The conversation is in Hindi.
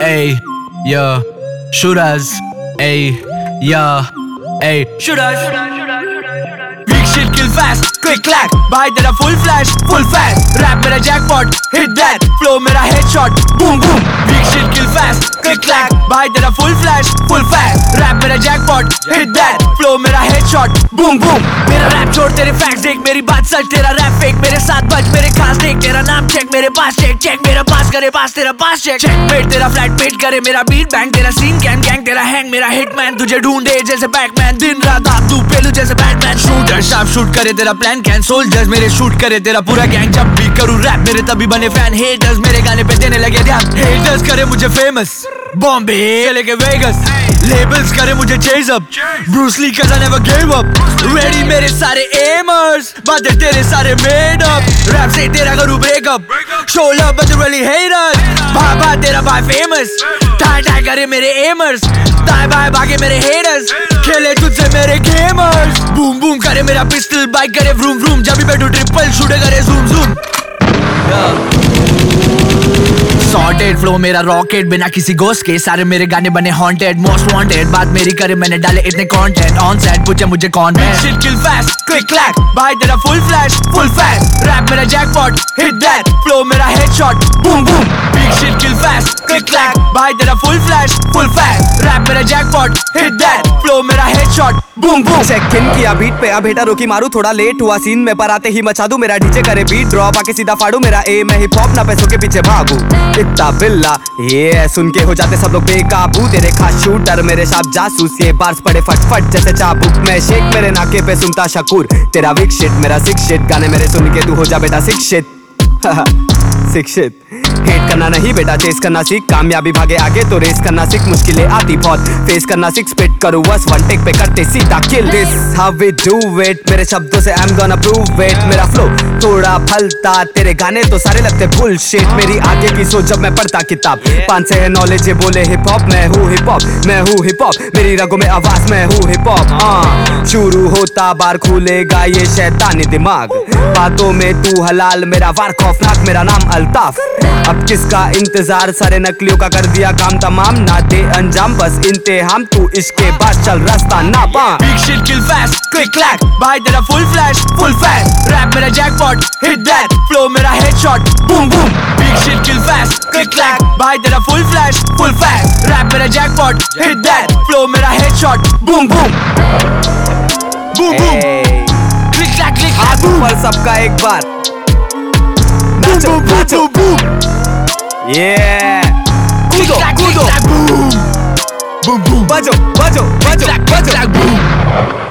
Ayy, yeah, shoot us. Ayy, yeah, ayy, shoot us. Weak shit kill fast, click clack. भाई तेरा full flash, full fast. Rap मेरा jackpot, hit that. Flow मेरा headshot, boom boom. Weak shit kill fast, click clack. भाई तेरा full flash, full fast. Rap मेरा jackpot, hit that. Flow मेरा headshot, boom boom. मेरा rap छोड़ तेरे facts देख, मेरी बात सच तेरा rap fake. मेरे साथ बज मेरे खास देख, तेरा नाम check मेरे पास check check. मेरा पास करे पास तेरा पास check checkmate. तेरा flat mate करे मेरा beat bang. तेरा scene gang gang तेरा hang मेरा hitman. तुझे ढूंढे जैसे Batman, दिन रात आप तू पेलू जैसे Batman. Shooter sharp shoot करे तेरा plan can. Soldiers मेरे shoot करे तेरा पूरा gang. जब भी करूँ rap मेरे तभी बने fan. Haters मेरे गाने पे देने लगे ध्यान. Haters करे मुझे famous, Bombay से लेके Vegas. Labels करे मुझे chase up, Bruce Lee cause I never gave up. Ready मेरे सारे aimers, बातें तेरे सारे made up. Rap से तेरा करूँ break up, show love but you really hate us. भाई तेरा भाई famous, tie करे मेरे aimers. दाएं बाएं भागे मेरे haters, खेले तुझसे मेरे gamers. Boom boom करे मेरा pistol, bike करे vroom vroom. जब भी बैठूं triple shoot करे zoom zoom. Sorted flow मेरा rocket, बिना किसी ghost के सारे मेरे गाने बने haunted. Most wanted, बात मेरी करे मैंने डाले इतने content. On set पूछे मुझे कौन है. Shit kill fast, click clack. भाई तेरा full flash, full fast. Rap मेरा jackpot, hit that. Flow मेरा headshot, boom boom. Big shit kill fast, click clack. भाई तेरा full flash, full fast. Rap मेरा jackpot, hit that. Flow मेरा headshot, boom boom. Check in किया बीट पे, अब हेटर रोकी मारू, थोड़ा लेट हुआ सीन में पर आते ही मचा दूं. मेरा डीजे करे बीट ड्रॉप, आके सीधा फाड़ू. मेरा एम है हिप हॉप, ना पैसों के पीछे भागू. इतना बिल्ला ये सुन के हो जाते सब लोग बेकाबू. तेरे खास शूटर मेरे शाप जासूस, ये बार्स पड़े फट फट जैसे चाबुक. मैं शेक मेरे नाके पे सुनता शकूर. तेरा विक शिट मेरा सिक शिट, गाने मेरे सुन के तू हो जा बेटा sick shit. Sick shit. Hate करना नहीं बेटा चेस करना सीख. कामयाबी भागे आगे तो रेस करना सीख. मुश्किलें आती बहुत फेस करना सीख. स्पिट करूँ बस वन टेक पे करते सीधा kill. This how we do it. मेरे शब्दों से I am gonna prove it. मेरा फ्लो थोड़ा फलता, तेरे गाने तो सारे लगते बुलशिट. मेरी आगे की सोच जब मैं पढ़ता किताब. 5 से है नॉलेज ये बोले हिप हॉप. मैं हूँ हिप हॉप, मैं हूँ हिप हॉप. मेरी रगों में आवाज मैं हूँ हिप हॉप. शुरू होता बार खुलेगा ये शैतानी दिमाग. बातों में तू हलाल, मेरा वार खौफनाक. मेरा नाम अल्ताफ. अब किसका इंतजार, सारे नकलियों का कर दिया काम तमाम. ना दे अंजाम बस इंतहाम, तू इसके बाद चल रास्ता ना पा. Big shit kill fast, click clack. भाई तेरा full flash, full fast. Rap मेरा jackpot, hit that. Flow मेरा headshot, boom boom. Big shit kill fast, click clack. भाई तेरा full flash, full fast. Rap मेरा jackpot, hit that. Flow मेरा headshot, boom boom. Boom boom. Click clack, click clack. हाथ ऊपर सबका एक बार. नाचो नाचो yeah. कूदो कूदो boom boom boom. बजो बजो बजो बजो.